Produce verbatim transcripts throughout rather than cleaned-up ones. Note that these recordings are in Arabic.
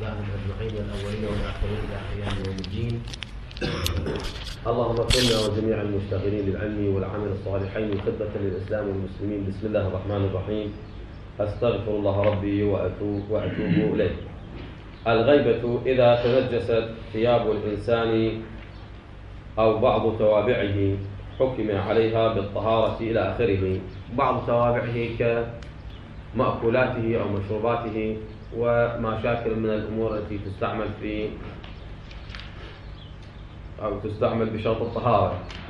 وأولادهم أجمعين والأولين والآخرين إلى قيام يوم الدين. اللهم كنا وجميع المشتغلين للعلم والعمل الصالحين خدمة للإسلام والمسلمين. بسم الله الرحمن الرحيم. أستغفر الله ربي وأتوب, وأتوب إليه. الغيبة إذا تنجست ثياب الإنسان أو بعض توابعه حكم عليها بالطهارة إلى آخره. بعض توابعه كمأكولاته أو مشروباته وما شاكل من الأمور التي تستعمل في أو تستعمل بشرط الطهارة.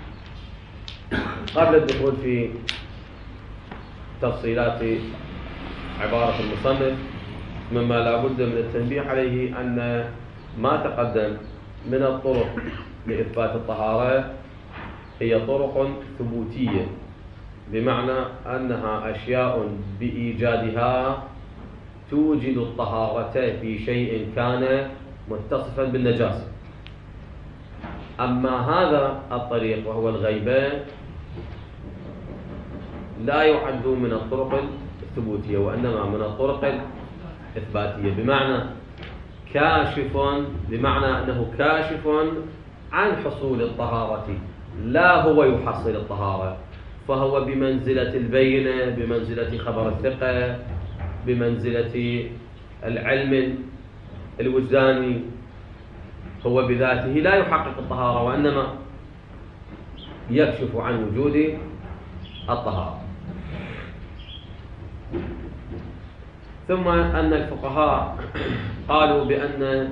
قبل الدخول في تفصيلات عبارة المصنف، مما لا بد من التنبيه عليه أن ما تقدم من الطرق لإثبات الطهارة هي طرق ثبوتية، بمعنى أنها أشياء بإيجادها توجد الطهارة في شيء كان متصفا بالنجاسة. أما هذا الطريق وهو الغيبة لا يعد من الطرق الثبوتية، وإنما من الطرق الإثباتية، بمعنى كاشف، بمعنى أنه كاشف عن حصول الطهارة، لا هو يحصل الطهارة، فهو بمنزلة البينة، بمنزلة خبر الثقة، بمنزلة العلم الوجداني. هو بذاته لا يحقق الطهارة، وإنما يكشف عن وجود الطهارة. ثم أن الفقهاء قالوا بأن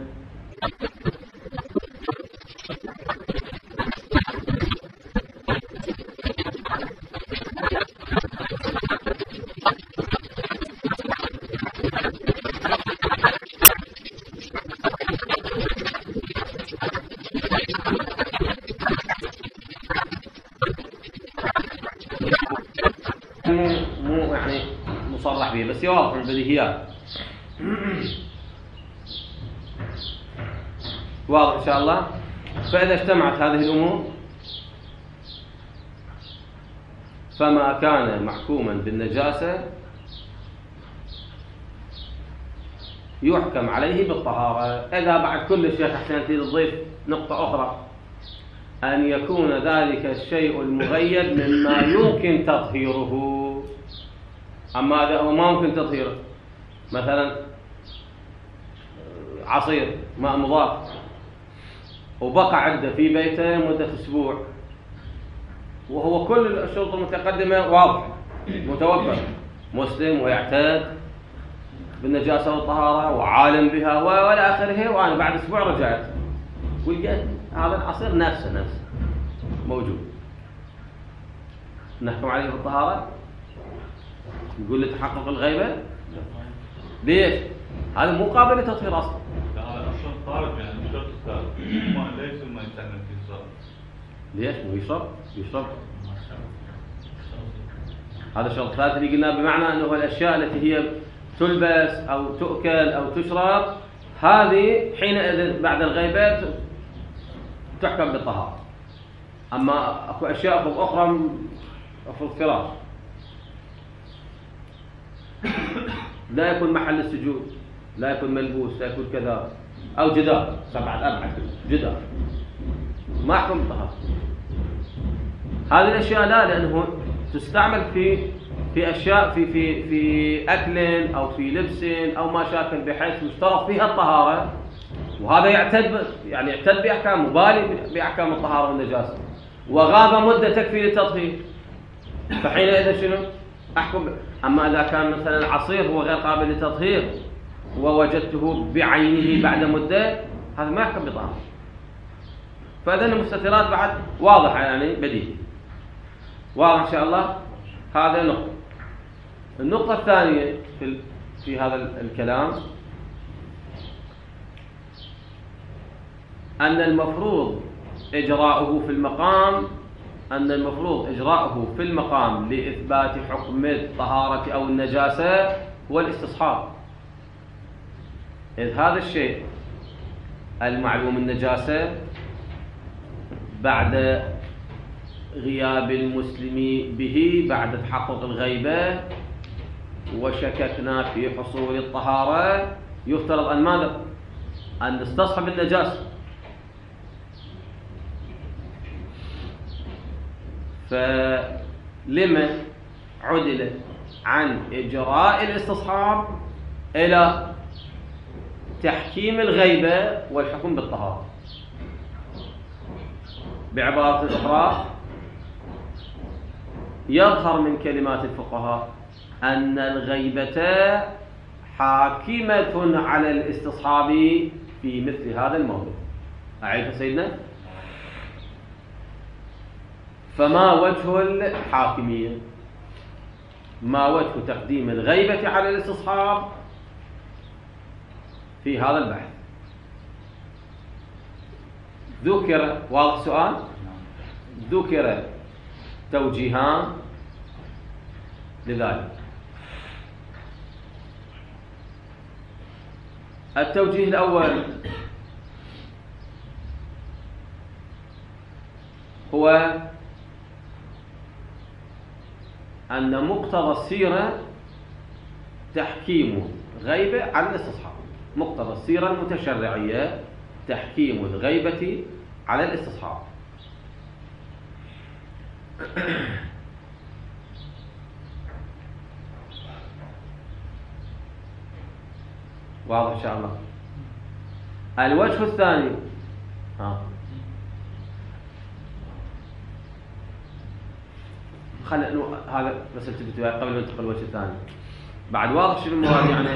مو يعني مصرح به، بس يواضح البديهيات. واضح إن شاء الله. فإذا اجتمعت هذه الأمور فما كان محكوما بالنجاسة يحكم عليه بالطهارة. إذا بعد كل الشيخ حسين تريد تضيف نقطة أخرى، أن يكون ذلك الشيء المغيب مما يمكن تطهيره. أما هذا هو ما ممكن تطهيره، مثلا عصير ماء مضاف وبقى عنده في بيته مدة أسبوع، وهو كل الشروط المتقدمة واضحة متوفرة، مسلم ويعتاد بالنجاسة والطهارة وعالم بها وإلى آخره، وأنا بعد أسبوع رجعت ولقيت هذا العصير نفسه نفسه موجود، نحكم عليه بالطهارة؟ نقول له تحقق الغيبة؟ ليش؟ هذا مو قابل لتطهير أصلا. هذا أصلا طارق، يعني مش شرط الثالث، ما ليس ما يستعمل في الصلاة. ليش؟ مو يشرب؟ يشرب. هذا الشرط الثالث اللي قلنا، بمعنى أنه الأشياء التي هي تلبس أو تؤكل أو تشرب، هذه حينئذ بعد الغيبة تحكم بالطهارة. أما أكو أشياء أخرى أفرض فراش لا يكون محل السجود، لا يكون ملبوس، لا يكون كذا، أو جدار، سبعة أبعد جدار، ما يحكم بالطهارة. هذه الأشياء لا، لأنه تستعمل في في أشياء في في في أكل أو في لبس أو ما شاكل بحيث يشترط فيها الطهارة، وهذا يعتد يعني يعتد بأحكام، مبالي بأحكام الطهارة والنجاسة، وغاب مدة تكفي للتطهير، فحينئذ شنو؟ أحكم. أما إذا كان مثلا عصير هو غير قابل للتطهير ووجدته بعينه بعد مدة، هذا ما يحكم بطهارة. فإذن المستترات بعد واضحة، يعني بديهي. واضح إن شاء الله. هذا نقطة. النقطة الثانية في في هذا الكلام أن المفروض إجراؤه في المقام أن المفروض إجراؤه في المقام لإثبات حكم الطهارة أو النجاسة هو الاستصحاب، إذ هذا الشيء المعلوم النجاسة بعد غياب المسلم به، بعد تحقق الغيبة وشككنا في حصول الطهارة، يفترض أن ماذا؟ أن نستصحب النجاسة. فلما عدل عن إجراء الاستصحاب إلى تحكيم الغيبة والحكم بالطهارة؟ بعبارة أخرى، يظهر من كلمات الفقهاء أن الغيبة حاكمة على الاستصحاب في مثل هذا الموضوع. أعيد سيدنا؟ فما وجه الحاكمية؟ ما وجه تقديم الغيبة على الاستصحاب في هذا البحث؟ ذكر، واضح السؤال؟ ذكر توجيهان لذلك. التوجيه الأول هو أن مقتضى السيرة تحكيم غيبة على الاستصحاب. مقتضى السيرة المتشرعية تحكيم الغيبة على الاستصحاب. واضح إن شاء الله. الوجه الثاني، ها خلينا هذا بس التفت قبل ما ندخل الوجه الثاني. بعد واضح شنو المراد، يعني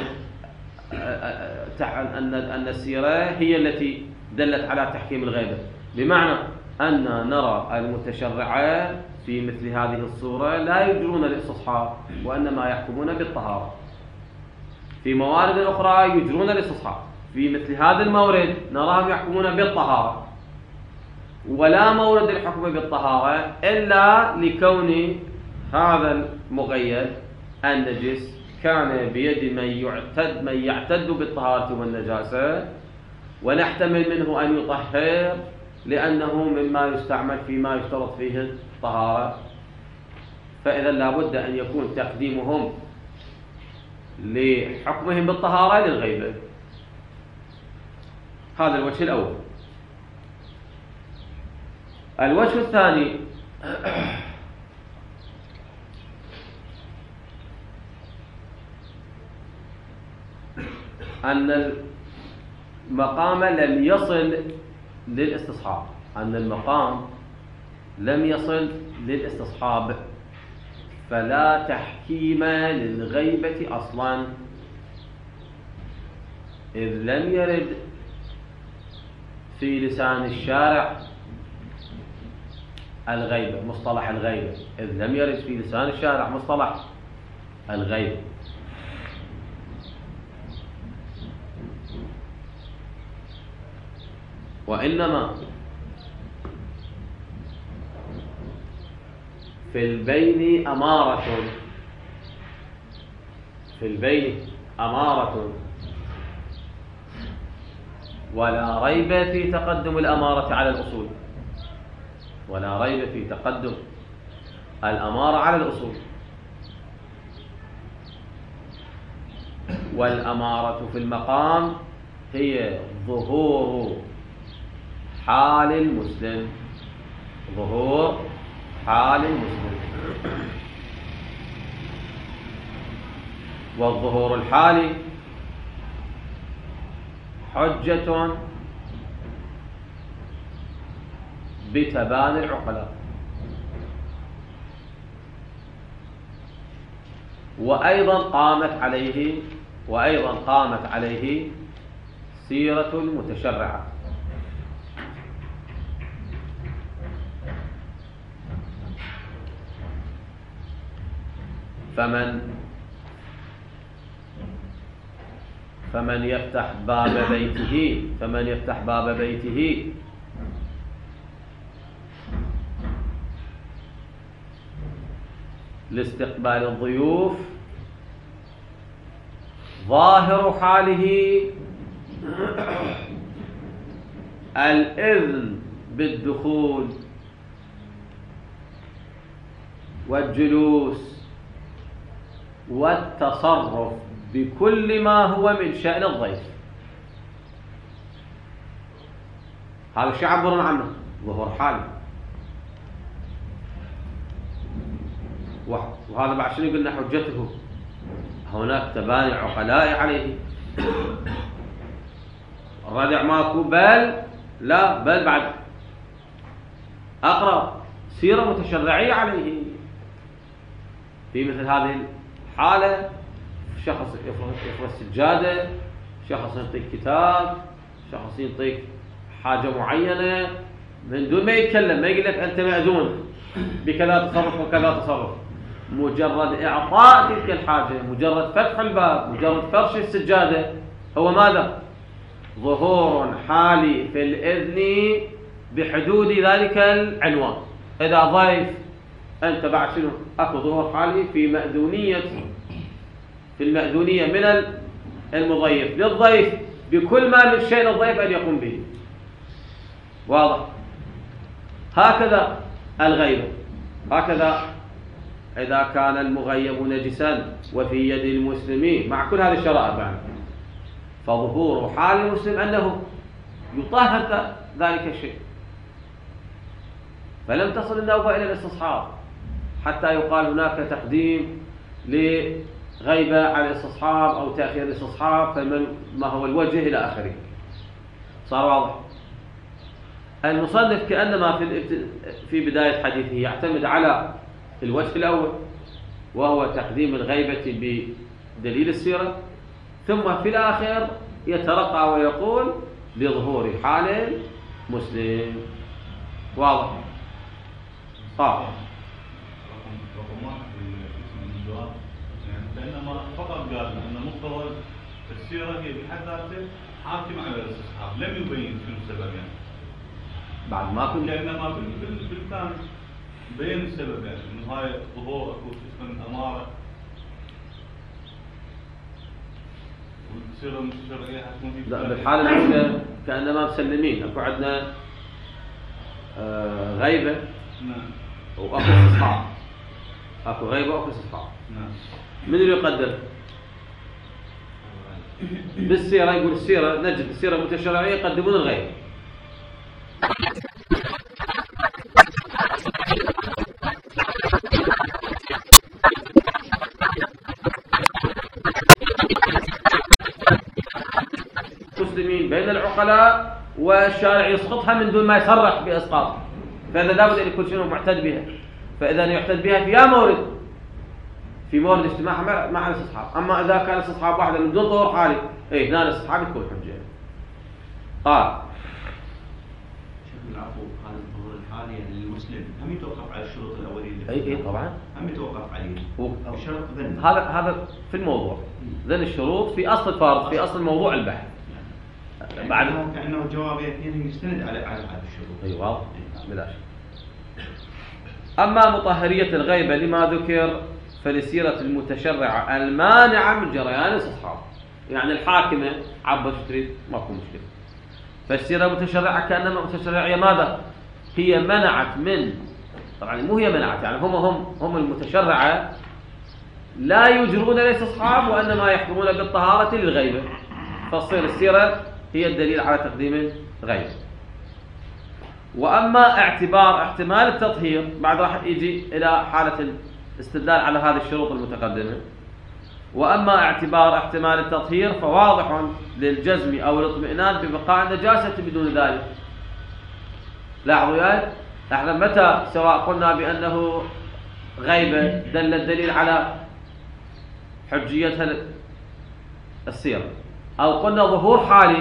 أن أن السيرة هي التي دلت على تحكيم الغيبة، بمعنى أن نرى المتشرعة في مثل هذه الصورة لا يجرون الاستصحاب وإنما يحكمون بالطهارة. في موارد أخرى يجرون الاستصحاب، في مثل هذا المورد نراهم يحكمون بالطهارة، ولا مورد الحكم بالطهارة إلا لكون هذا المغيب النجس كان بيد من يعتد من يعتد بالطهارة والنجاسة، ونحتمل منه أن يطهر لأنه مما يستعمل فيما يشترط فيه الطهارة. فإذا لابد أن يكون تقديمهم لحكمهم بالطهارة للغيبة. هذا الوجه الأول. الوجه الثاني أن المقام لم يصل للاستصحاب، أن المقام لم يصل للاستصحاب، فلا تحكيم للغيبة أصلا، إذ لم يرد في لسان الشارع الغيبة، مصطلح الغيبة، إذ لم يرد في لسان الشارع مصطلح الغيبة. وإنما في البين أمارة، في البين أمارة، ولا ريب في تقدم الأمارة على الأصول، ولا ريب في تقدم الأمارة على الأصول. والأمارة في المقام هي ظهور حال المسلم، ظهور حال المسلم. والظهور الحالي حجة بتبان العقلاء، وأيضا قامت عليه وأيضا قامت عليه سيرة المتشرعة. فمن فمن يفتح باب بيته فمن يفتح باب بيته لاستقبال الضيوف، ظاهر حاله الإذن بالدخول والجلوس والتصرف بكل ما هو من شأن الضيف. هذا الشيء عبرنا عنه ظهور حالي. وهذا بعد شنو قلنا حجته؟ هناك تباني عقلاء عليه، الردع ماكو، بل لا بل بعد أقرأ سيرة متشرعية عليه. في مثل هذه الحالة شخص يفرض سجادة، شخص يعطيك كتاب، شخص يعطيك حاجة معينة من دون ما يتكلم، ما يقول لك أنت مأذون بكذا تصرف وكذا تصرف، مجرد إعطاء تلك الحاجة، مجرد فتح الباب، مجرد فرش السجادة، هو ماذا؟ ظهور حالي في الإذن بحدود ذلك العنوان. إذا ضيف أنت بعد شنو؟ أكو ظهور حالي في مأذونية، في المأذونية من المضيف للضيف بكل ما من شيء الضيف أن يقوم به. واضح؟ هكذا الغيبة، هكذا إذا كان المغيب نجسا وفي يد المسلمين مع كل هذه الشرائط يعني، فظهور حال المسلم أنه يطهر ذلك الشيء، فلم تصل النوبة إلى الاستصحاب حتى يقال هناك تقديم لغيبة على الاستصحاب أو تأخير الاستصحاب، فما هو الوجه إلى آخره. صار واضح؟ المصنف كأنما في في بداية حديثه يعتمد على الوجه الأول، وهو تقديم الغيبة بدليل السيرة، ثم في الآخر يترقى ويقول لظهور حال مسلم. واضح؟ آه. رقم واحد في الجواب يعني كأنما فقط قال أن مقتضى السيرة هي بحد ذاتها حاكم على الاستصحاب، لم يبين شنو السبب يعني. بعد ما كنت كأنما بالكامل بين السبب يعني انه هاي ظهور اكو اسم اماره والسيره المتشرعيه حتكون في. لا بالحاله الاولى كانما مسلمين، اكو عندنا آه غيبه نعم واكو استصحاب، اكو غيبه واكو استصحاب. نعم. من اللي يقدر؟ بالسيره يقول السيره نجد السيره المتشرعيه يقدمون الغيبه. مسلمين بين العقلاء والشارع يسقطها من دون ما يصرح بإسقاط، فإذا لابد أن يكون شنو معتد بها، فإذا يعتد بها في مورد في مورد اجتماعها مع الاستصحاب. أما إذا كان الاستصحاب واحدة من دون ظهور حالي، إيه هنا الاستصحاب يكون حجة. قال العفو، هذا الظهور الحالي يعني للمسلم هم يتوقف على الشروط الاوليه اللي اي اي طبعا هم يتوقف عليه الشرط ذن، هذا هذا في الموضوع ذن الشروط في اصل الفرض، في اصل موضوع البحث. يعني بعد كانه جواب اثنين يستند على على هذه الشروط. اي واضح بلا شك. اما مطهريه الغيبه لما ذكر فلسيره المتشرعه المانعه من جريان الاستصحاب، يعني الحاكمه عبر تريد ماكو مشكله، فالسيرة المتشرعة كأنما متشرعية ماذا؟ هي منعت من، طبعا مو هي منعت يعني هم هم هم المتشرعة لا يجرون الاستصحاب وإنما يحكمون بالطهارة للغيبة، فتصير السيرة هي الدليل على تقديم الغيبة. وأما اعتبار احتمال التطهير بعد راح يجي إلى حالة الاستدلال على هذه الشروط المتقدمة. وأما اعتبار احتمال التطهير فواضح للجزم أو الاطمئنان ببقاء النجاسة بدون ذلك. لاحظوا يا احنا متى سواء قلنا بأنه غيبة دل الدليل على حجيتها السيرة، أو قلنا ظهور حالي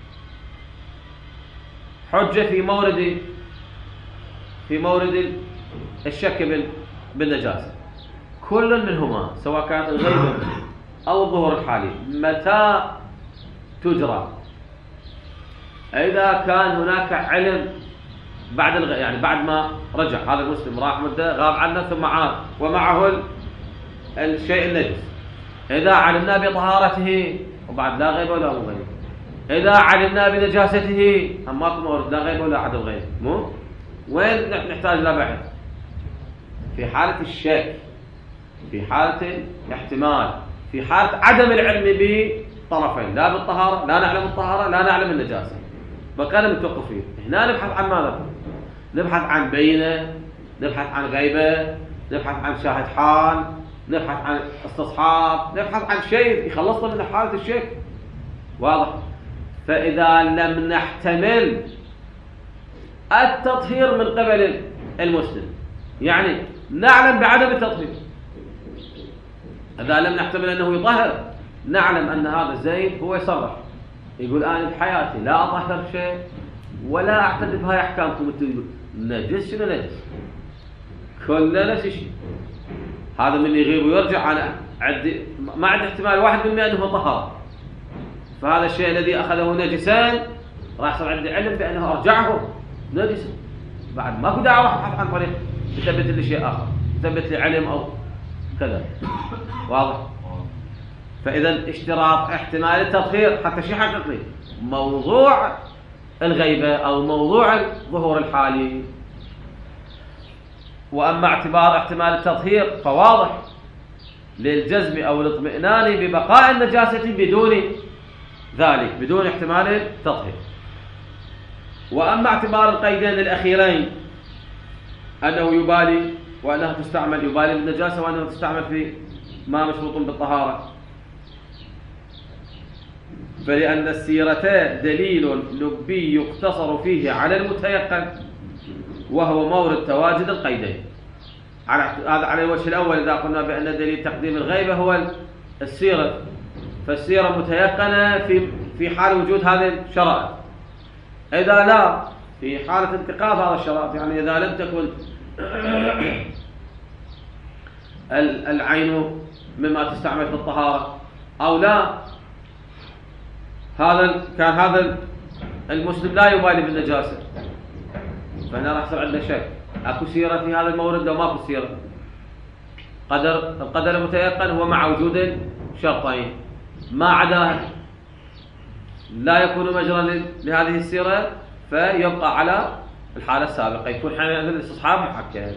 حجة في مورد في مورد الشك بالنجاسة، كل منهما سواء كانت الغيبة أو الظهور الحالي متى تجرى؟ إذا كان هناك علم بعد الغ... يعني بعد ما رجع هذا المسلم راح مدة غاب عنا ثم عاد ومعه الشيء النجس، إذا علمنا بطهارته وبعد لا غيبة ولا غيبة، إذا علمنا بنجاسته هم ماكو مورد لا غيبة ولا عدم غيبة، مو وين نحتاج لا بحث؟ في حالة الشك، في حالة الاحتمال، في حالة عدم العلم بطرفين، لا بالطهارة لا نعلم الطهارة لا نعلم النجاسة، بقينا متوقفين. هنا نبحث عن ماذا؟ نبحث عن بينة، نبحث عن غيبة، نبحث عن شاهد حال، نبحث عن استصحاب، نبحث عن شيء يخلصنا من حالة الشك. واضح؟ فإذا لم نحتمل التطهير من قبل المسلم، يعني نعلم بعدم التطهير، إذا لم نحتمل أنه يطهر، نعلم أن هذا زيد هو يصرح يقول أنا بحياتي لا أطهر شيء ولا أعتد بهاي أحكامكم. تقول نجس، شنو نجس؟ كلنا نفس الشيء. هذا من يغيب ويرجع، أنا عندي ما عندي احتمال واحد من مئة أنه طهر، فهذا الشيء الذي أخذه نجسان راح يصير عندي علم بأنه أرجعه نجسا. بعد ما كنت أعرف أبحث عن طريق يثبت لي شيء آخر، يثبت لي علم أو كذا. واضح؟ فإذا اشتراط احتمال التطهير حتى شيء حقيقي موضوع الغيبة أو موضوع الظهور الحالي. وأما اعتبار احتمال التطهير فواضح للجزم أو الاطمئنان ببقاء النجاسة بدون ذلك، بدون احتمال التطهير. وأما اعتبار القيدين الأخيرين أنه يبالي وأنها تستعمل، يبالي بالنجاسة وأنها تستعمل في ما مشروط بالطهارة، فلأن السيرة دليل لبي يقتصر فيه على المتيقن وهو مورد تواجد القيدين. هذا على الوجه الأول إذا قلنا بأن دليل تقديم الغيبة هو السيرة، فالسيرة متيقنة في في حال وجود هذه الشرائط. إذا لا، في حالة انتقاض هذا الشرائط، يعني إذا لم تكن العين مما تستعمل في الطهارة أو لا، هذا كان هذا المسلم لا يبالي بالنجاسة، فهنا راح يصير عندنا شك، اكو سيرة في هذا المورد لو ماكو سيرة. قدر القدر المتيقن هو مع وجود شرطين، ما عداه لا يكون مجرى لهذه السيرة فيبقى على الحالة السابقة، يكون حينئذ الاستصحاب محكم.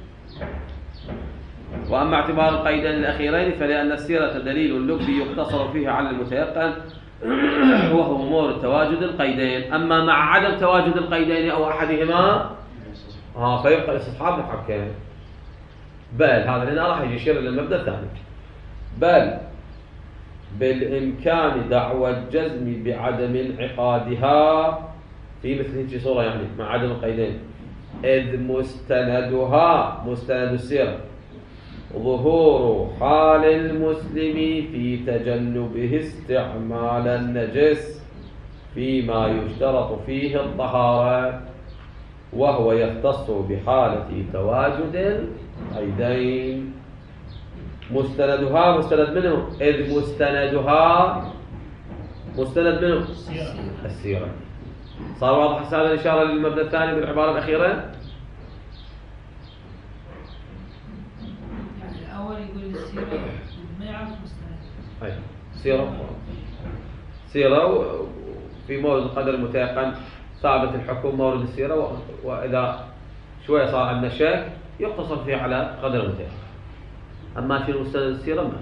وأما اعتبار القيدين الأخيرين فلأن السيرة دليل لبي يقتصر فيه على المتيقن وهو مورد تواجد القيدين. أما مع عدم تواجد القيدين أو أحدهما ها فيبقى الاستصحاب محكم. بل هذا هنا راح يجي يشير إلى المبدأ الثاني، بل بالإمكان دعوى الجزم بعدم انعقادها في مثل هذه صورة، يعني مع عدم القيدين، إذ مستندها مستند السيرة ظهور حال المسلم في تجنبه استعمال النجس فيما يشترط فيه الطهارة، وهو يختص بحالة تواجد القيدين. مستندها مستند منه، إذ مستندها مستند منه السيرة. صار واضح هذا الإشارة للمبدأ الثاني بالعبارة الأخيرة؟ يعني الأول يقول السيرة ما يعرف مستند. أي سيرة سيرة في مورد القدر المتيقن ثابت الحكم مورد السيرة، وإذا شوية صار عندنا شك يقتصر فيه على قدر المتيقن. أما في مستند السيرة ما.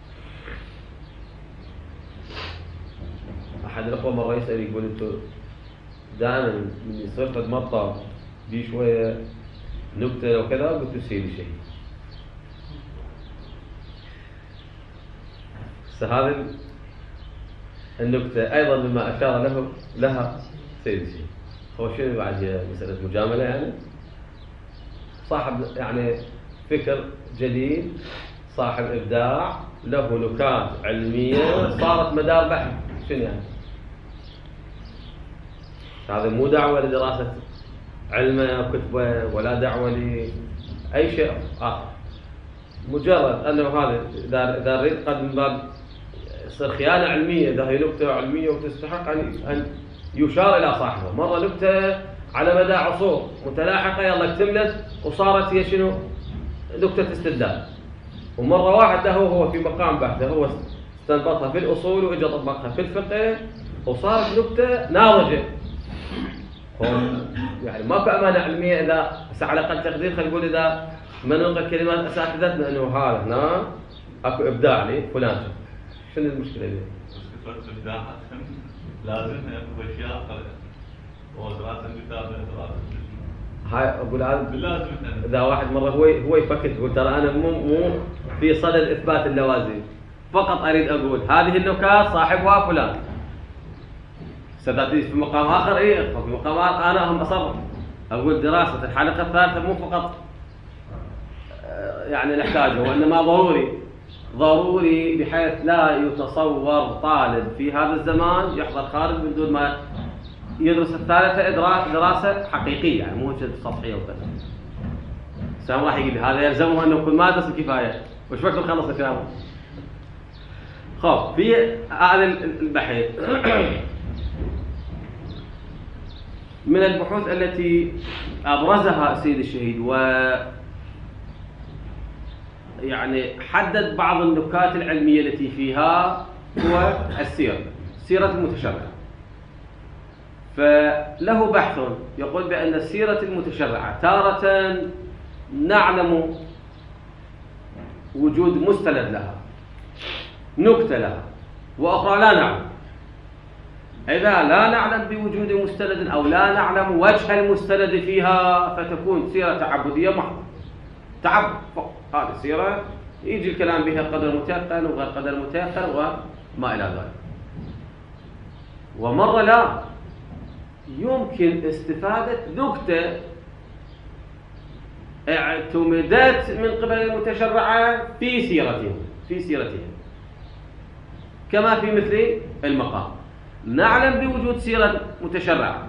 أحد الأخوة مرة يسأل يقول أنتم دائما من يصير قد مرة بي شوية نكتة وكذا، قلت له سيدي شيء. فهذه النكتة أيضا مما أشار له لها سيدي شيء. هو شنو بعد مسألة مجاملة، يعني صاحب يعني فكر جديد، صاحب إبداع، له نكات علمية صارت مدار بحث. شنو يعني؟ هذا مو دعوة لدراسة علمه وكتبه ولا دعوة لأي شيء آخر، مجرد أنه هذا إذا إذا ريد قد من باب يصير خيانة علمية، إذا هي نكتة علمية وتستحق أن أن يشار إلى صاحبه. مرة نكتة على مدى عصور متلاحقة يلا اكتملت وصارت هي شنو؟ نكتة استدلال. ومرة واحد له هو في مقام بحثه هو استنبطها في الأصول وإجا طبقها في الفقه وصارت نكتة ناضجة. يعني ماكو أمانة علمية إذا على أقل تقدير خلينا نقول إذا ما نلقى كلمات أساتذتنا أنه هذا هنا أكو إبداع لي فلان. شنو المشكلة دي؟ بس كثرة الإبداعات لازم يأخذ أشياء كتاب دراسة هاي اقول هذا باللازم احنا اذا واحد مره هو هو يفكر يقول ترى انا مو مو في صدد اثبات اللوازم، فقط اريد اقول هذه النكات صاحبها فلان. ستاتي في مقام اخر ايه في مقام آخر انا هم اصرف اقول دراسه الحلقه الثالثه مو فقط يعني نحتاجه، وانما ضروري ضروري بحيث لا يتصور طالب في هذا الزمان يحضر خارج من دون ما يدرس الثالثة دراسة حقيقية، يعني مو سطحية وبس. سام راح يقول لي هذا يلزمه انه كل ما درس الكفاية، وش وقت نخلص الكلام؟ خب في هذا البحث من البحوث التي ابرزها السيد الشهيد و يعني حدد بعض النكات العلمية التي فيها هو السيرة، سيرة المتشرعة. فله بحث يقول بأن السيرة المتشرعة تارة نعلم وجود مستند لها، نكتة لها، وأخرى لا نعلم. إذا لا نعلم بوجود مستند أو لا نعلم وجه المستند فيها فتكون سيرة تعبدية محضة، تعبد فقط. هذه السيرة يجي الكلام بها قدر متيقن وغير قدر متيقن وما إلى ذلك. ومرة لا يمكن استفادة نكتة اعتمدت من قبل المتشرعة في سيرتهم في سيرتهم كما في مثل المقام. نعلم بوجود سيرة متشرعة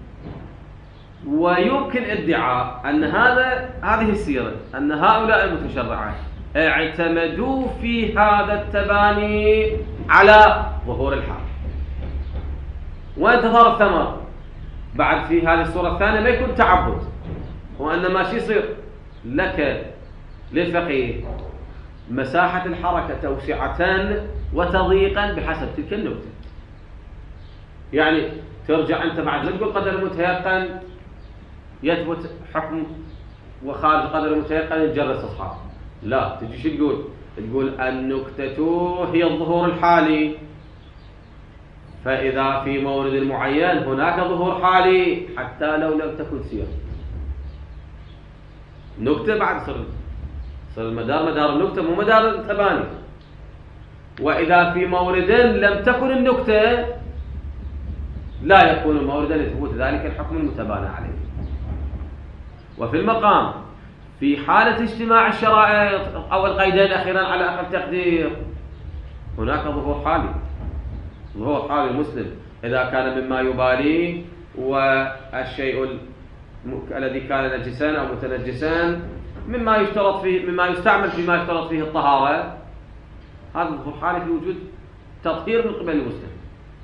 ويمكن ادعاء أن هذا هذه السيرة أن هؤلاء المتشرعة اعتمدوا في هذا التباني على ظهور الحال، وانتظر الثمر. بعد في هذه الصورة الثانية ما يكون تعبد، وإنما شو يصير لك للفقيه مساحة الحركة توسعة وتضييقا بحسب تلك النكتة. يعني ترجع أنت بعد لا تقول قدر المتيقن يثبت حكم وخارج قدر المتيقن يتجرى استصحاب، لا تجي شو تقول؟ تقول النكتة هي الظهور الحالي، فإذا في مورد معين هناك ظهور حالي حتى لو لم تكن سيرة نكتة بعد صر صر المدار مدار النكتة مو مدار التباني. وإذا في مورد لم تكن النكتة لا يكون موردا لثبوت ذلك الحكم المتبانى عليه. وفي المقام في حالة اجتماع الشرائط أو القيدين أخيرا على أقل تقدير هناك ظهور حالي، ظهور حالي المسلم إذا كان مما يباليه والشيء الذي كان نجسان أو متنجسان مما يشترط فيه مما يستعمل فيما يشترط فيه الطهارة، هذا ظهور حالي في وجود تطهير من قبل المسلم.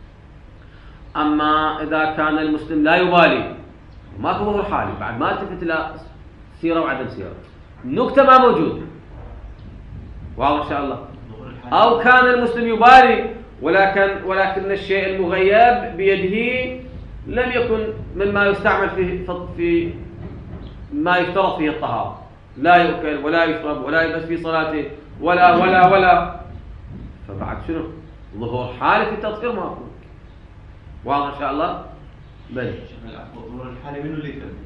أما إذا كان المسلم لا يبالي ما في ظهور حالي بعد ما التفت إلى سيرة وعدم سيرة، نكتة ما موجود، واضح إن شاء الله. أو كان المسلم يبالي ولكن ولكن الشيء المغيب بيده لم يكن مما يستعمل في في ما يشترط فيه الطهارة، لا يؤكل ولا يشرب ولا يلبس في صلاته ولا ولا ولا، فبعد شنو ظهور حالي في التطهير ما يكون، واضح إن شاء الله. بل ظهور الحالي منو اللي يثبت؟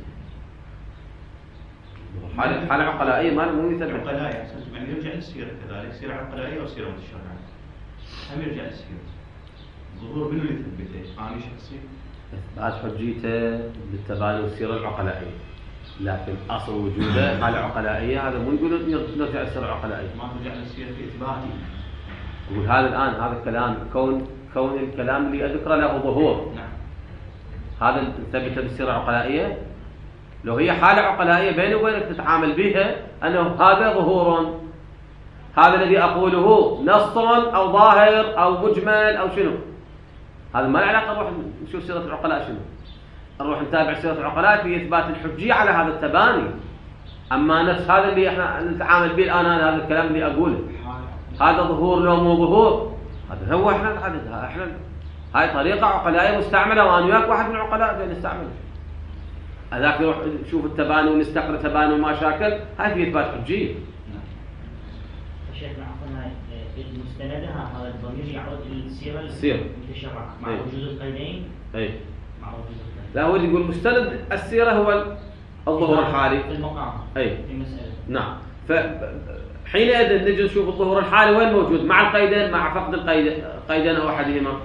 حالة حالة عقلائية ما مو يثبت. عقلائية يعني يرجع للسيرة كذلك، سيرة عقلائية أو سيرة متشرعة. هم يرجع للسيرة. ظهور منو اللي يثبته؟ أنا شخصي. إثبات حجيته بالتباني والسيرة العقلائية، لكن أصل وجوده حالة عقلائية هذا مو يقول نرجع للسيرة العقلائية. ما نرجع للسيرة في إثباتي. يقول هذا الآن هذا الكلام كون كون الكلام اللي أذكره له ظهور. نعم. هذا ثبت بالسيرة العقلائية. لو هي حالة عقلائية بيني وبينك تتعامل بها أنه هذا ظهور، هذا الذي أقوله نص أو ظاهر أو مجمل أو شنو، هذا ما له علاقة. نروح نشوف سيرة العقلاء شنو، نروح نتابع سيرة العقلاء في إثبات الحجية على هذا التباني. أما نفس هذا اللي احنا نتعامل به الآن، هذا الكلام اللي أقوله هذا ظهور لو مو ظهور، هذا هو احنا نحددها. احنا هاي طريقة عقلائية مستعملة وأنا وياك واحد من العقلاء اللي نستعملها. هذاك يروح نشوف التباني ونستقر تباني وما شاكل، هاي في إثبات حجية. شيخنا عفوا مستندها هذا الضمير يعود للسيرة السيرة المتشرعة مع أي. وجود القيدين. أي. مع وجود القيدين. لا هو يقول مستند السيرة هو الظهور الحالي في المقام أي في مسألة. نعم. فحينئذ نجي نشوف الظهور الحالي وين موجود، مع القيدين مع فقد القيد قيدين أو أحدهما.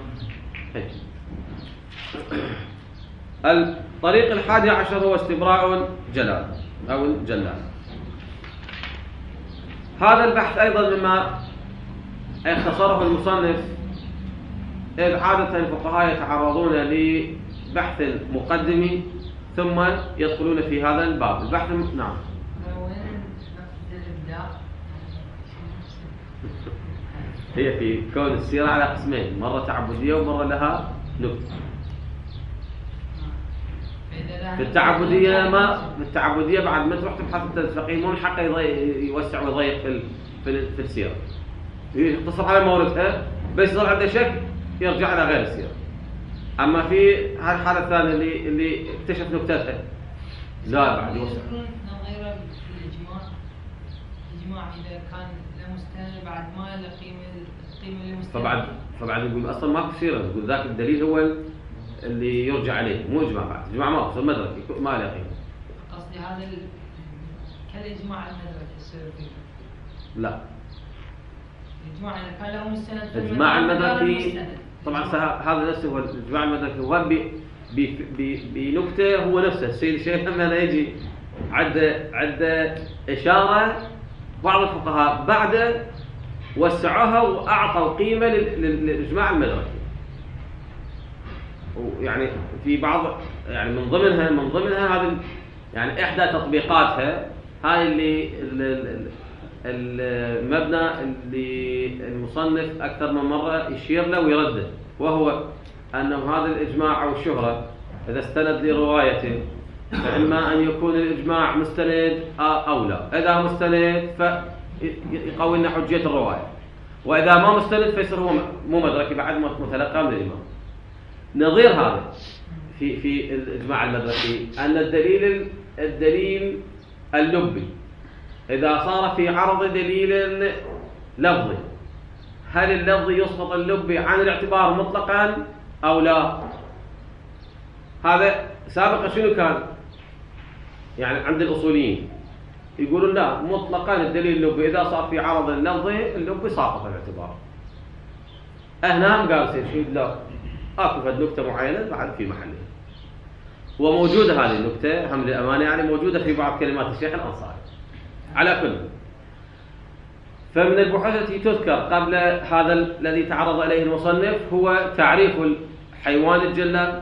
الطريق الحادي عشر هو استبراء الجلال أو الجلال. هذا البحث أيضا مما اختصره المصنف، إذ عادة الفقهاء يتعرضون لبحث مقدمي ثم يدخلون في هذا الباب. البحث نعم. هي في كون السيرة على قسمين، مرة تعبدية ومرة لها نكتة. في التعبدية ما في التعبدية بعد ما تروح تبحث انت الفقيه مو من حقه يوسع ويضيق في في في السيرة، يقتصر على موردها، بس يصير عنده شك يرجع إلى غير السيرة. أما في هالحالة الثانية اللي اللي اكتشف نكتتها لا بعد يوسع. غير الإجماع، الإجماع إذا كان لا مستند بعد ما له قيمة قيمة للمستند. فبعد فبعد يقول أصلا ما في سيرة، يقول ذاك الدليل هو اللي يرجع عليه، مو إجماع بعد، إجماع ما وصل مدرك ما له قيمة. قصدي هذا ال... كالإجماع المدرك يصير فيه. لا. الإجماع إذا كان له مستند. الإجماع المدركي طبعا هذا نفسه هو الإجماع المدركي، هو ب بنكتة هو نفسه الشيء شيء لما يجي عد عد إشارة بعض الفقهاء بعد وسعوها وأعطوا قيمة للإجماع المدركي. ويعني في بعض يعني من ضمنها من ضمنها هذه يعني إحدى تطبيقاتها هاي اللي المبنى اللي المصنف أكثر من مرة يشير له ويرده، وهو أنه هذا الإجماع أو الشهرة إذا استند لرواية فإما أن يكون الإجماع مستند أو لا، إذا مستند فيقوي لنا حجية الرواية، وإذا ما مستند فيصير هو مو مدركي بعد متلقى من الإمام. نظير هذا في في الإجماع المدركي أن الدليل الدليل اللبي إذا صار في عرض دليل لفظي، هل اللفظ يسقط اللبي عن الاعتبار مطلقا أو لا؟ هذا سابقا شنو كان؟ يعني عند الأصوليين يقولون لا مطلقا الدليل اللبي إذا صار في عرض اللفظي اللبي ساقط الاعتبار. هنا قال سير شيء لا، اكو فد نكته معينه بعد في محلها، وموجوده هذه النكته هم للامانه يعني موجوده في بعض كلمات الشيخ الانصاري. على كل فمن البحوث التي تذكر قبل هذا الذي تعرض اليه المصنف هو تعريف الحيوان الجلال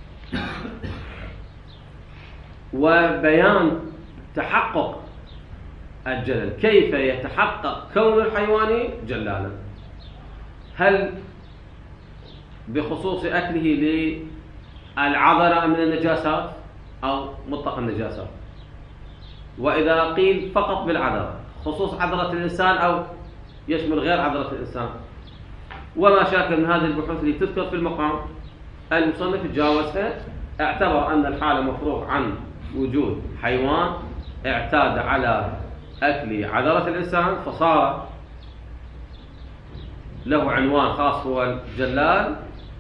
وبيان تحقق الجلل، كيف يتحقق كون الحيوان جلالا، هل بخصوص أكله للعذرة من النجاسات أو مطلق النجاسات، وإذا قيل فقط بالعذرة خصوص عذرة الإنسان أو يشمل غير عذرة الإنسان، وما شاكل من هذه البحوث اللي تذكر في المقام. المصنف تجاوزها، اعتبر أن الحالة مفروغ عن وجود حيوان اعتاد على أكل عذرة الإنسان فصار له عنوان خاص هو الجلال،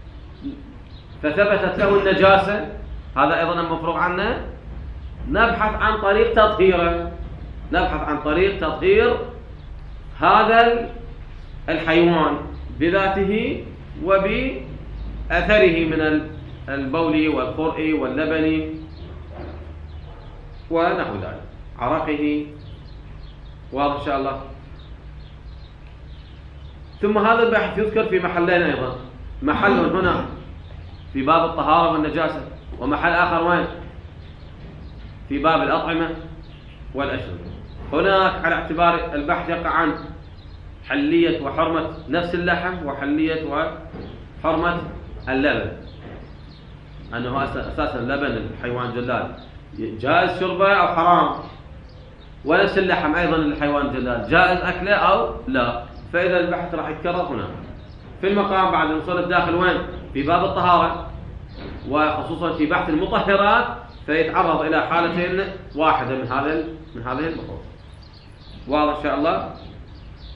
فثبتت له النجاسة، هذا أيضا مفروغ عنه. نبحث عن طريق تطهيره، نبحث عن طريق تطهير هذا الحيوان بذاته وبأثره من البول والقرء واللبن ونحو ذلك، عرقه. واضح إن شاء الله. ثم هذا البحث يذكر في محلين أيضا، محل هنا في باب الطهارة والنجاسة، ومحل آخر وين؟ في باب الأطعمة والأشربة. هناك على اعتبار البحث يقع عن حلية وحرمة نفس اللحم وحلية وحرمة اللبن، أنه أساسا لبن الحيوان جلال جائز شربه أو حرام، ونفس اللحم أيضا الحيوان جلال جائز أكله أو لا. فإذا البحث راح يتكرر هنا في المقام بعد المصنف داخل وين؟ في باب الطهارة، وخصوصا في بحث المطهرات فيتعرض إلى حالتين واحدة من هذا من هذه البحوث. واضح إن شاء الله.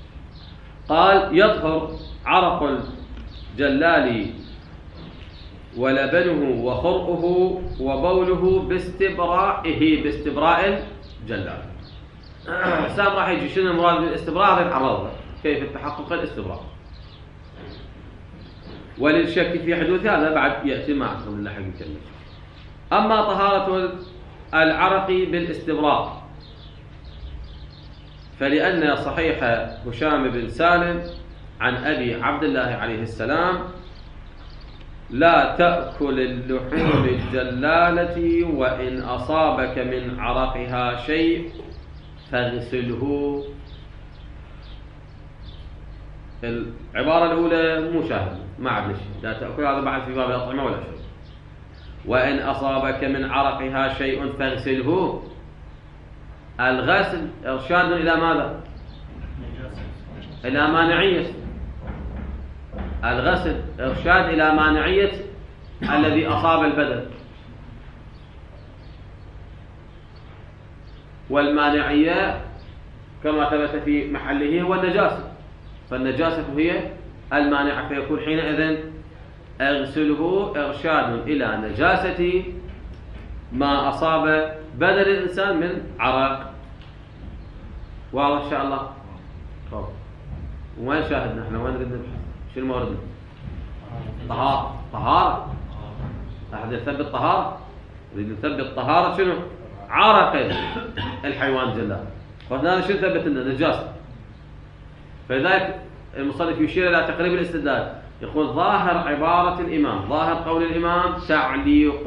قال يظهر عرق الجلال ولبنه وخرقه وبوله باستبرائه باستبراء الجلال. السلام راح يجي شنو المراد بالاستبراء؟ هذا نعرضه كيف تحقق الاستبراء، وللشك في حدوث هذا بعد يأتي مع أخذ الله حق الكلمة. أما طهارة العرق بالاستبراء فلأن صحيح هشام بن سالم عن أبي عبد الله عليه السلام: لا تأكل اللحوم الجلالة وإن أصابك من عرقها شيء فاغسله. العبارة الأولى مو شاهد ما عندنا شيء، لا تأكل، هذا بعد في باب الأطعمة ولا شيء. وإن أصابك من عرقها شيء فاغسله، الغسل إرشاد إلى ماذا؟ إلى مانعية الغسل، إرشاد إلى مانعية الذي أصاب البدن، والمانعية كما ثبت في محله هو النجاسة، فالنجاسة هي المانعة، فيكون حينئذ اغسله إرشاد إلى نجاسة ما أصاب بدن الإنسان من عرق. واضح إن شاء الله؟ طب وين شاهدنا احنا؟ وين نريد نبحث؟ شو الموردنا؟ طهارة. طهارة أحد يثبت طهارة؟ نريد نثبت طهارة شنو؟ عرق الحيوان الجلال. فهنا شو ثبت لنا؟ نجاسة. فلذلك المصنف يشير إلى تقريب الاستدلال، يقول: ظاهر عبارة الإمام، ظاهر قول الإمام تعليق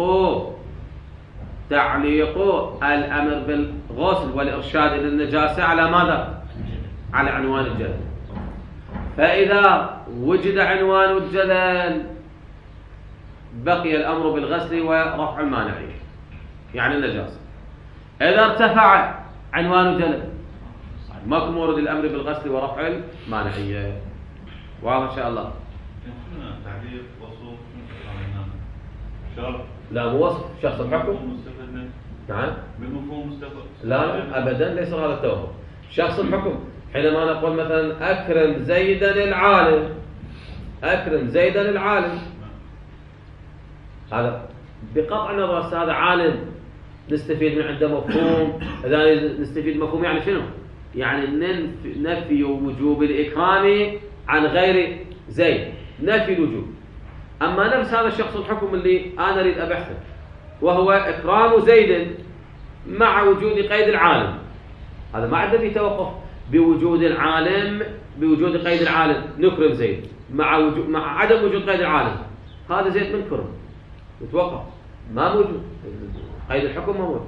تعليق الأمر بالغسل والإرشاد إلى النجاسة على ماذا؟ على عنوان الجلل. فإذا وجد عنوان الجلل بقي الأمر بالغسل ورفع المانعية، يعني النجاسة. إذا ارتفع عنوان الجلل ماكو مورد الأمر بالغسل ورفع المانعية. واضح إن شاء الله؟ تعليق وصف شرط؟ لا مو وصف، شخص الحكم. نعم بالمفهوم مستفاد. لا لا أبدا، ليس هذا التوهم. شخص الحكم حينما نقول مثلا أكرم زيدا العالم، أكرم زيدا العالم، هذا بقطع النظر هذا عالم نستفيد من عنده مفهوم. إذا نستفيد مفهوم يعني شنو؟ يعني نفي وجوب الإكرام عن غير زيد، نفي الوجوب. أما نفس هذا الشخص الحكم اللي أنا أريد أبحثه وهو إكرام زيد مع وجود قيد العالم، هذا ما عنده في توقف بوجود العالم، بوجود قيد العالم نكرم زيد، مع وجود مع عدم وجود قيد العالم هذا زيد من كرم يتوقف، ما موجود قيد الحكم، ما موجود.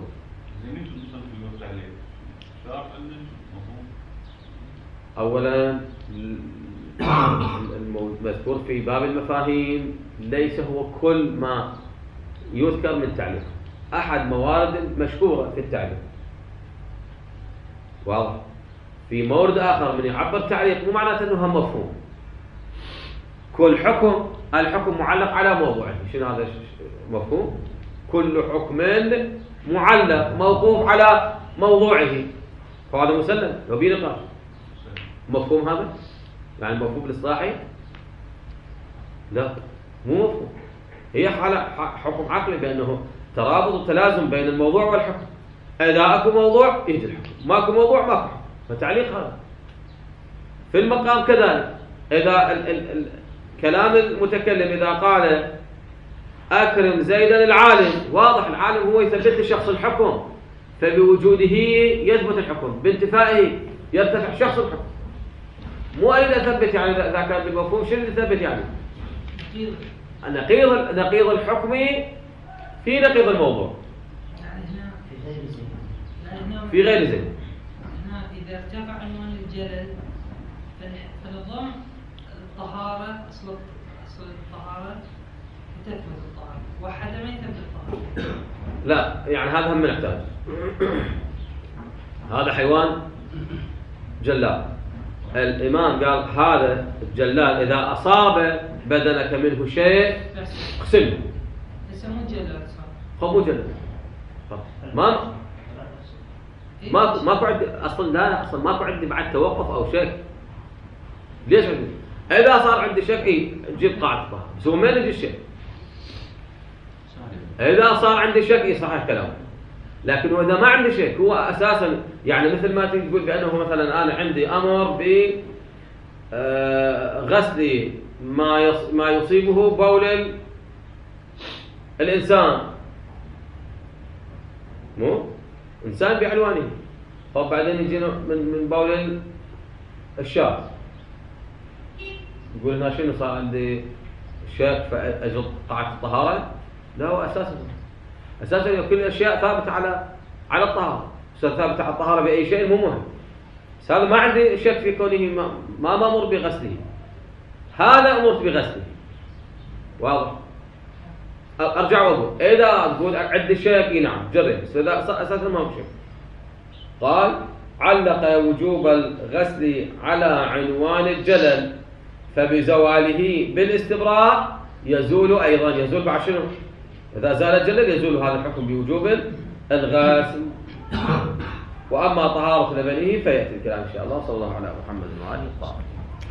أولا المذكور في باب المفاهيم ليس هو كل ما يذكر من تعليق، أحد موارد مشهورة في التعليق. واضح؟ في مورد آخر من يعبر تعليق مو معناته أنه هم مفهوم. كل حكم، الحكم معلق على موضوعه. شنو هذا مفهوم؟ كل حكم معلق موقوف على موضوعه، فهذا مسلم لو بيه نقاش. مفهوم هذا؟ يعني المفهوم الاصطلاحي؟ لا مو مفهوم، هي حالة حكم عقلي بأنه ترابط وتلازم بين الموضوع والحكم. إذا أكو موضوع يجي الحكم، ماكو موضوع ماكو حكم، فتعليق هذا. في المقام كذلك، إذا ال ال ال كلام المتكلم إذا قال أكرم زيدا العالم، واضح العالم هو يثبت لشخص الحكم، فبوجوده يثبت الحكم، بانتفائه يرتفع شخص الحكم. مو أريد أثبت يعني إذا كان بالمفهوم شنو يثبت يعني؟ نقيض نقيض الحكم في نقيض الموضوع. يعني هنا في غير زين. يعني هنا في غير زين. هنا إذا ارتفع عنوان الجلل فنظام الطهارة، أصل أصل الطهارة تثبت الطهارة، وحدا ما يثبت الطهارة. لا يعني هذا هم نحتاج. هذا حيوان جلال، الإمام قال هذا الجلال إذا أصاب بدنك منه شيء اغسله. يسمون جلال صار. هو مو جلال. ما ما ماكو عندي اصلا، لا اصلا ماكو عندي بعد توقف او شك. ليش عندي؟ اذا صار عندي شك اي نجيب قاعده الطهاره، بس هو ما نجي الشك. إذا صار عندي شك يصحح كلامه. لكن إذا ما عندي شك هو أساسا يعني مثل ما تقول بأنه مثلا أنا عندي أمر ب غسل ما ما يصيبه بول الإنسان، مو إنسان بعنوانه، طب بعدين يجينا من من بول الشاة، يقول هنا شنو صار عندي شك فأجد قاعدة الطهارة؟ لا، هو أساسا أساسا كل الأشياء ثابتة على على الطهارة، ثابتة على الطهارة بأي شيء مو مهم. بس هذا ما عندي شك في كونه ما ما مأمور بغسله، هذا أمرت بغسله. واضح؟ أرجع وأقول إذا تقول عندي شك، إيه نعم جرب، بس إذا أساسا ما هو شك. قال علق وجوب الغسل على عنوان الجلل، فبزواله بالاستبراء يزول أيضا. يزول بعد شنو؟ إذا زال الجلل يزول هذا الحكم بوجوب الغسل. وأما طهارة لبنه فيأتي الكلام إن شاء الله. صلى الله على محمد وآله الطاهرين.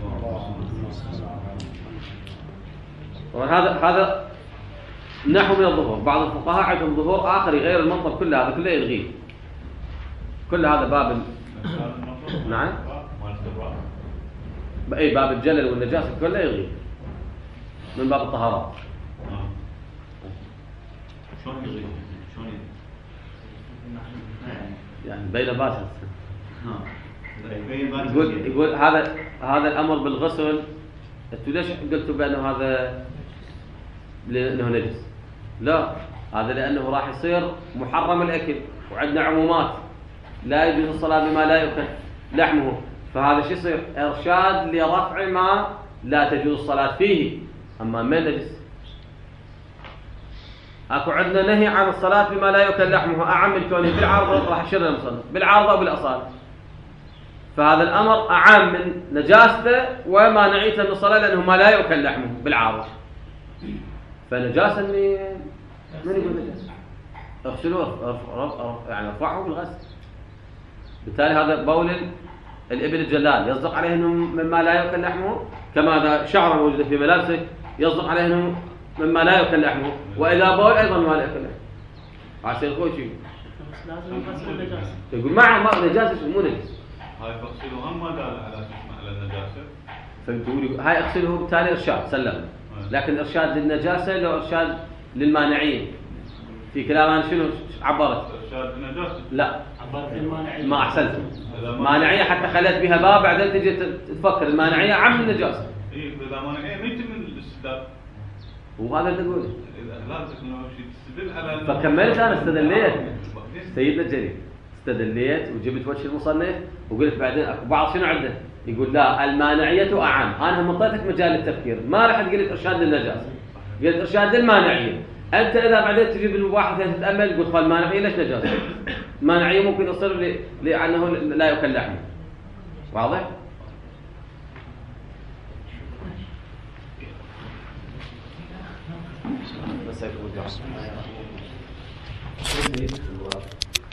هذا هذا نحو من الظهور. بعض الفقهاء عندهم ظهور آخر غير المنطق كله، هذا كله يلغيه. كل هذا باب نعم أي باب الجلل والنجاسة كله يلغيه من باب الطهارات. شلون يلغيه؟ شلون يعني بين باسل يلغيه؟ يقول يقول هذا هذا الأمر بالغسل، أنتوا ليش قلتوا بأنه هذا لأنه نجس؟ لا، هذا لأنه راح يصير محرم الأكل، وعندنا عمومات لا يجوز الصلاة بما لا يؤكل لحمه، فهذا شو يصير؟ إرشاد لرفع ما لا تجوز الصلاة فيه. أما ما نجس، أكو عندنا نهي عن الصلاة بما لا يؤكل لحمه أعم من كونه بالعارضة راح يشر المصلي بالعارضة وبالأصالة، فهذا الأمر أعم من نجاسته ومانعيته من الصلاة لأنه ما لا يؤكل لحمه بالعارضة. فنجاسة من من يقول نجاسة؟ اغسلوه يعني ارفعه بالغسل. بالتالي هذا بول الإبل الجلال يصدق عليه أنه مما لا يؤكل لحمه، كما هذا شعره موجود في ملابسه يصدق عليه أنه مما لا يؤكل لحمه، وإذا بول أيضا ما لا يؤكل لحمه. عشان يقول شيء لازم يغسل النجاسة. يقول مع ما نجاسة مو نجس. هاي تغسله هم ما قال على على النجاسة. فهمتوا؟ هاي اغسله بالتالي إرشاد سلم، لكن إرشاد للنجاسة لو إرشاد للمانعين. في كلام أنا شنو عبرت؟ إرشاد النجاسة. لا عبارة المانعية. ما أحسنت. مانعية حتى خليت بها باب بعدين تجي تفكر المانعية عم النجاسة. إيه إذا مانعية ما يتم الاستدلال. وهذا اللي تقوله. لازم إنه شيء تستدل على. فكملت أنا استدليت. سيدنا الجليل استدليت وجبت وجه المصنف وقلت بعدين أكو بعض شنو عنده يقول لا المانعية أعم. أنا هم منطيتك مجال التفكير، ما رحت قلت إرشاد للنجاسة، قلت إرشاد للمانعية. أنت إذا بعدين تجيب المباحثة تتأمل تقول خل المانعية ليش نجاسة؟ المانعية ممكن تصير لأنه لا يؤكل لحمه. واضح؟ بس هيك